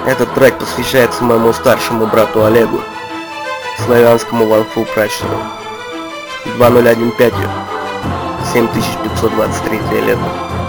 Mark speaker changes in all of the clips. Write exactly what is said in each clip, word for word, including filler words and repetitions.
Speaker 1: Этот трек посвящается моему старшему брату Олегу, славянскому Ванфу Пращуру. два ноль один пять, семь тысяч пятьсот двадцать третье лето.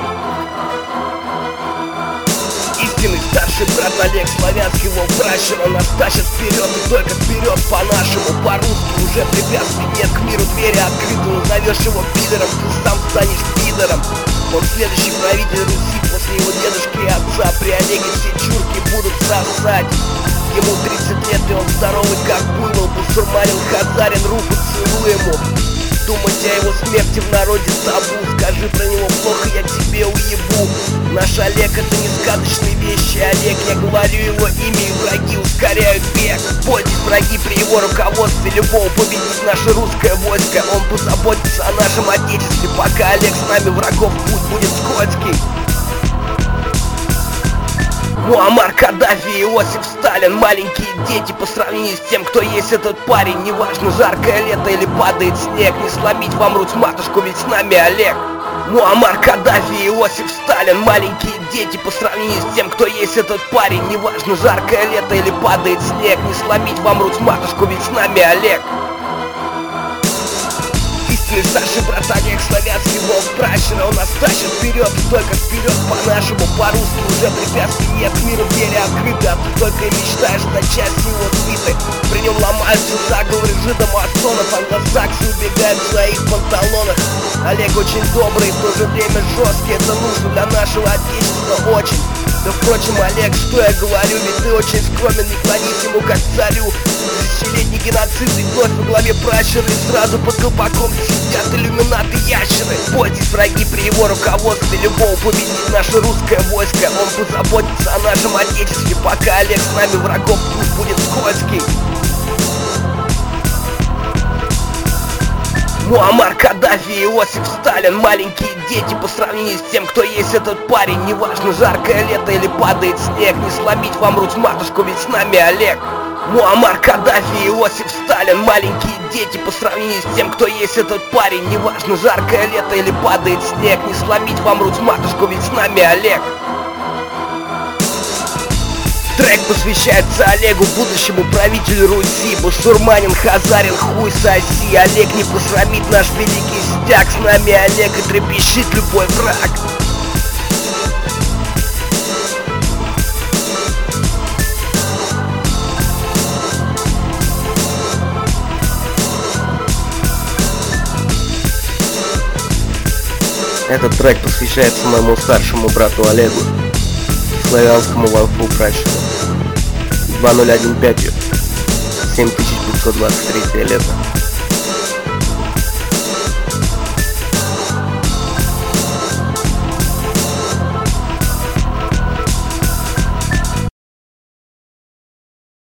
Speaker 2: Истинный старший брат Олег, славянский Волк Пращур. Он нас тащит вперед и только вперед по-нашему. По-русски уже препятствий нет, к миру двери открыты. Назовешь его пидором, ты сам станешь пидором. Он следующий правитель Руси после его дедушки и отца. При Олеге все чурки будут сосать. Ему тридцать лет и он здоровый как буйвол. Бусурманин, хазарин, руку целуй ему. Думать о его смерти в народе табу. Скажи про него плохо, я тебе уебу. Наш Олег — это не сказочные вещи. Олег, я говорю его имя, и враги ускоряют бег. Бойтесь, враги, при его руководстве любого победить наше русское войско. Он позаботится о нашем отечестве. Пока Олег с нами, врагов путь будет скользкий. Муаммар Каддафи, Иосиф Сталин, маленькие дети по сравнению с тем, кто есть этот парень. Неважно, жаркое лето или падает снег, не сломить вам русь матушку, ведь с нами Олег. Муаммар Каддафи, Иосиф Сталин, маленькие дети по сравнению с тем, кто есть этот парень. Неважно, жаркое лето или падает снег, не сломить вам русь матушку, ведь с нами Олег. Истинный старший брат Олег, славянский Волк Пращур. Он нас тащит вперед, только вперед по-нашему. По-русски уже препятствий нет, к миру двери открыты. А ты только и мечтаешь стать частью его свиты. При нем ломаются заговоры жидомасонов. Англосаксы убегают в своих панталонах. Олег очень добрый, в то же время жесткий. Это нужно для нашего отечества очень. Да впрочем, Олег, что я говорю, ведь ты очень скромен, не клонись ему как царю. Тысячелетний геноцид и вновь во главе Пращура, и сразу под колпаком сидят иллюминаты ящеры. Бойтесь, враги, при его руководстве любого победить наше русское войско. Он позаботится о нашем отечестве. Пока Олег с нами, врагов путь будет скользкий. Муаммар Каддафи, Иосиф Сталин, маленькие дети по сравнению с тем, кто есть этот парень. Неважно, жаркое лето или падает снег, не сломить вам русь матушку, ведь с нами Олег. Муаммар Каддафи, Иосиф Сталин, маленькие дети по сравнению с тем, кто есть этот парень. Неважно, жаркое лето или падает снег, не сломить вам русь матушку, ведь с нами Олег. Трек посвящается Олегу, будущему правителю Руси. Бусурманин, хазарин, хуй соси. Олег не посрамит наш великий стяг. С нами Олег и трепещет любой враг.
Speaker 1: Этот трек посвящается моему старшему брату Олегу, славянскому Ванфу Пращуру. два ноль один пять, семь тысяч пятьсот двадцать третье лето.